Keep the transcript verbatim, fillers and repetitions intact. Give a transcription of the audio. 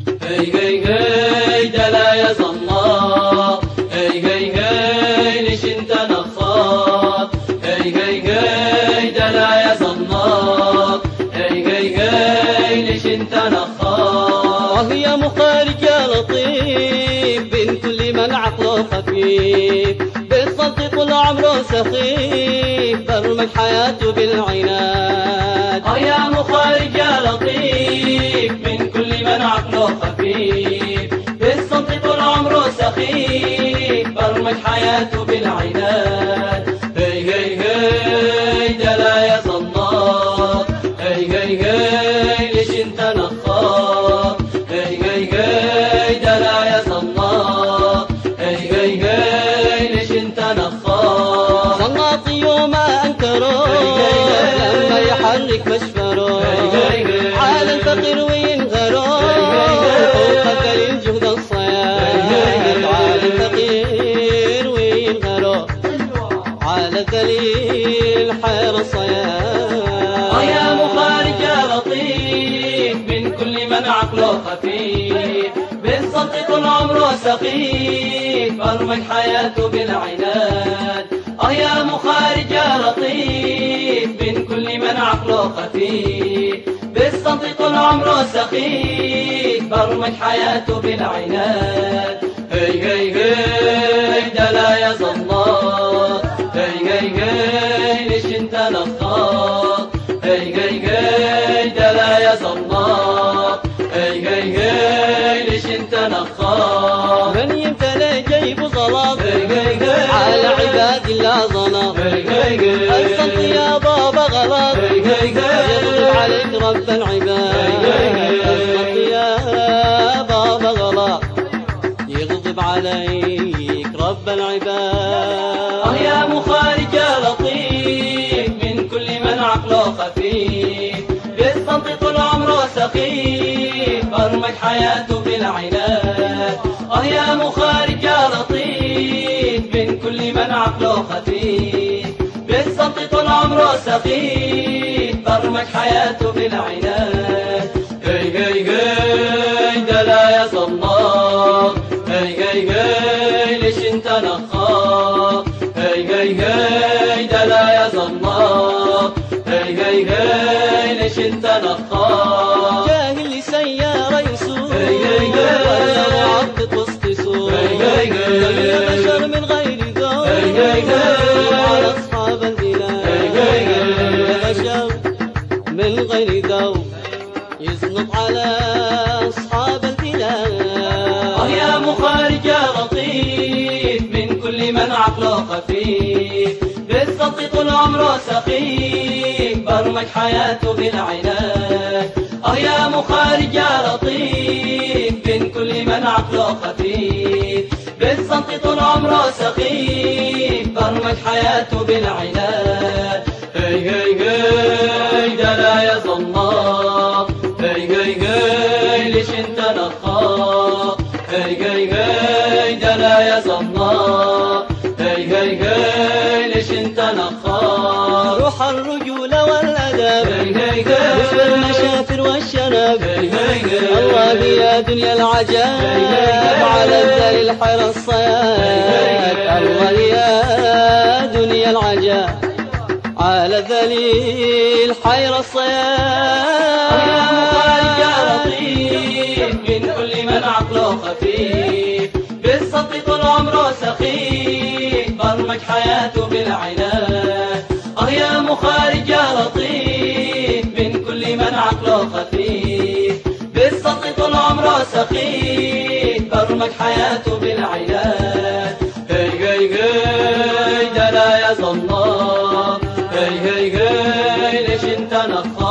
هي هي هي ده لا يا زناط، هي هي هي ليش انت نخاط، هي هي هي ده لا يا زناط، هي هي هي ليش انت نخاط. يا مخارج يا لطيف بين كل من عقله خفيف، بالصدق طول عمره سخيف برمج حياته بالعناد. اه يا مخارج يا لطيف من كل من عقله خفيف، بالصدق طول عمره سخيف برمج حياته بالعناد. هي هي هي ده لا يا زناط، هي هي هي ليش انت نخاط، هي هي هي ده لا يا زناط، هي هي هي ليش انت نخاط. زناط يوم انكره لما يحرك مشفره على الفقير وينغره فوق الجهد الصياد، على الفقير وينغره على ذليل حير الصياد. اه يا مخارج يا لطيف من كل من عقله خفيف، بالصدق طول عمره سخيف برمج حياته بالعناد. اه يا مخارج يا لطيف من كل من عقله خفيف، بالصدق طول عمره سخيف برمج حياته بالعناد. هي هي هي ده لا يا زناط، هي هي هي ليش انت نخاط، هي هي هي ده لا يا زناط، هي هي هي ليش انت نخاط. من يمتلئ جيبه زلط هي هي هي على عباد الله ظلم، هي هي هي الصدق يا بابا غلط هي هي هي يغضب عليك رب العباد. الصدق يا بابا غلط يغضب عليك رب العباد. اه يا مخارج يا لطيف من كل من عقله خفيف، بالصدق طول عمره سخيف برمج حياته بالعناد. اه يا مخارج يا لطيف من كل من عقله خفيف، بالصدق طول عمره سخيف برمج حياته بالعناد. هي هي هي ده لا يا زناط، هي هي هي ليش انت نخاط، هي هي هي ده لا يا زناط، هي هي هي ليش انت نخاط. جاهل سيارة يسوق هي هي هي معطط وسط سوق، هي هي هي يا بشر من غير ذوق هي هي هي على أصحاب البلاد. هي هي هي يا بشر من غير ذوق يزنط على أصحاب البلاد. اه يا مخارج يا لطيف من كل من عقله خفيف، بالصدق طول عمره سخيف برمج حياته بالعناد. اه يا مخارج يا لطيف من كل من عقله خفيف، بالصدق طول عمره سخيف برمج حياته بالعناد. هي هي هي ده لا يا زناط، هي هي هي ليش انت نخاط، هي هي هي ده لا يا زناط، هي هي هي ليش انت نخاط. روح الرجولة والأدب هي هي مثل هي المشافر والشنب، هي هي هي الله يا دنيا العجاب على الذليل حير الصياد. الله يا دنيا العجاب على ذليل حير الصياد. يا مخارج يا لطيف من كل من عقله خفيف، بالصدق طول عمره سخيف برمج حياته بالعناد. اه يا مخارج يا لطيف من كل من عقله خفيف، بالصدق طول عمره سخيف برمج حياته بالعناد. هي هي هي ده لا يا زناط، هي هي هي ليش انت نخاط.